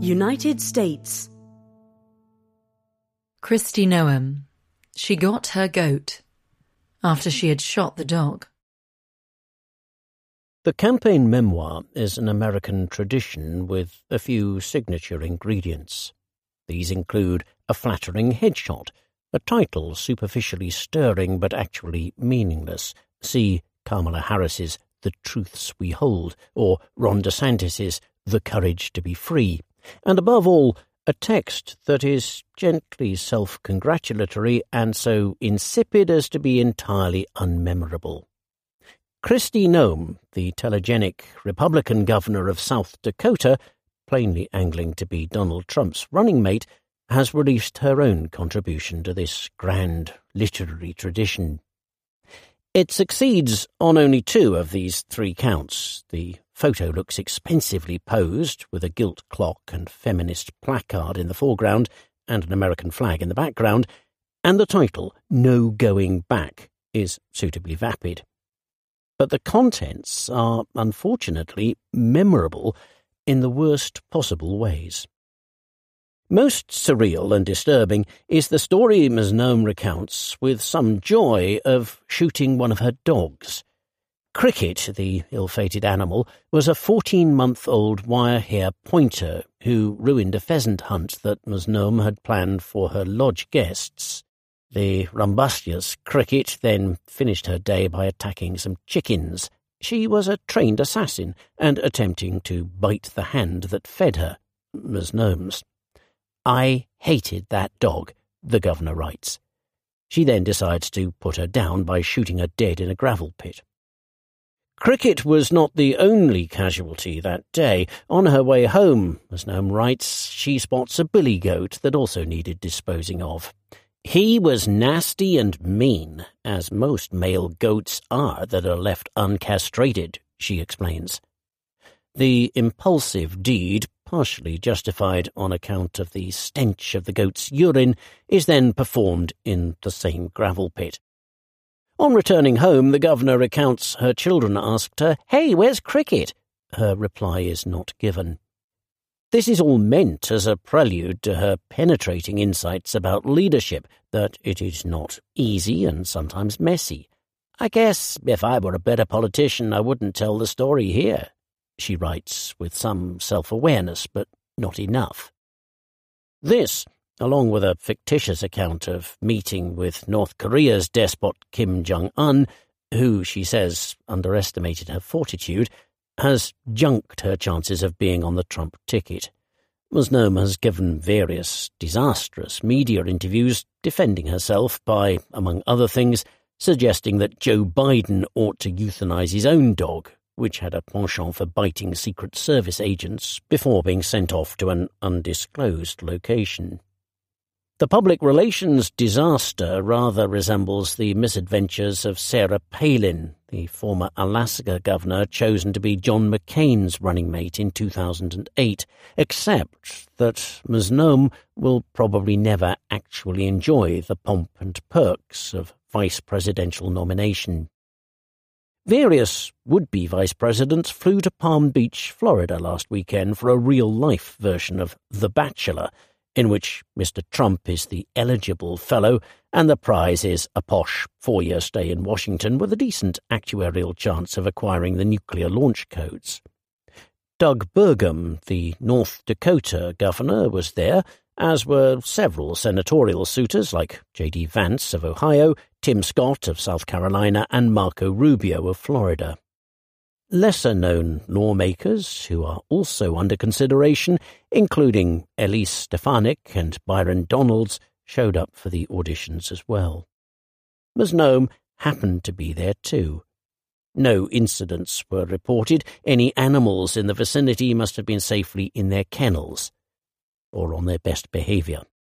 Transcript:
United States. Kristi Noem. She got her goat after she had shot the dog. The campaign memoir is an American tradition with a few signature ingredients. These include a flattering headshot, a title superficially stirring but actually meaningless. See Kamala Harris's The Truths We Hold, or Ron DeSantis's The Courage to Be Free, and above all, a text that is gently self-congratulatory and so insipid as to be entirely unmemorable. Kristi Noem, the telegenic Republican governor of South Dakota, plainly angling to be Donald Trump's running mate, has released her own contribution to this grand literary tradition. It succeeds on only 2 of these 3 counts. The photo looks expensively posed, with a gilt clock and feminist placard in the foreground and an American flag in the background, and the title, No Going Back, is suitably vapid. But the contents are, unfortunately, memorable in the worst possible ways. Most surreal and disturbing is the story Ms. Noem recounts with some joy of shooting one of her dogs. Cricket, the ill-fated animal, was a 14-month-old wire-hair pointer who ruined a pheasant hunt that Ms. Noem had planned for her lodge guests. The rumbustious Cricket then finished her day by attacking some chickens. She was a trained assassin and attempting to bite the hand that fed her, Ms. Noem's. I hated that dog, the governor writes. She then decides to put her down by shooting her dead in a gravel pit. Cricket was not the only casualty that day. On her way home, Ms. Noem writes, she spots a billy goat that also needed disposing of. He was nasty and mean, as most male goats are that are left uncastrated, she explains. The impulsive deed, partially justified on account of the stench of the goat's urine, is then performed in the same gravel pit. On returning home, the governor recounts her children asked her, "Hey, where's Cricket?" Her reply is not given. This is all meant as a prelude to her penetrating insights about leadership, that it is not easy and sometimes messy. I guess if I were a better politician, I wouldn't tell the story here, she writes with some self-awareness, but not enough. This, along with a fictitious account of meeting with North Korea's despot Kim Jong-un, who, she says, underestimated her fortitude, has junked her chances of being on the Trump ticket. Ms. Noem has given various disastrous media interviews defending herself by, among other things, suggesting that Joe Biden ought to euthanize his own dog, which had a penchant for biting Secret Service agents before being sent off to an undisclosed location. The public relations disaster rather resembles the misadventures of Sarah Palin, the former Alaska governor chosen to be John McCain's running mate in 2008, except that Ms. Noem will probably never actually enjoy the pomp and perks of vice presidential nomination. Various would-be vice presidents flew to Palm Beach, Florida last weekend for a real-life version of The Bachelor, in which Mr. Trump is the eligible fellow and the prize is a posh 4-year stay in Washington with a decent actuarial chance of acquiring the nuclear launch codes. Doug Burgum, the North Dakota governor, was there, as were several senatorial suitors like J.D. Vance of Ohio, Tim Scott of South Carolina, and Marco Rubio of Florida. Lesser-known lawmakers who are also under consideration, including Elise Stefanik and Byron Donalds, showed up for the auditions as well. Ms. Noem happened to be there too. No incidents were reported. Any animals in the vicinity must have been safely in their kennels or on their best behaviour.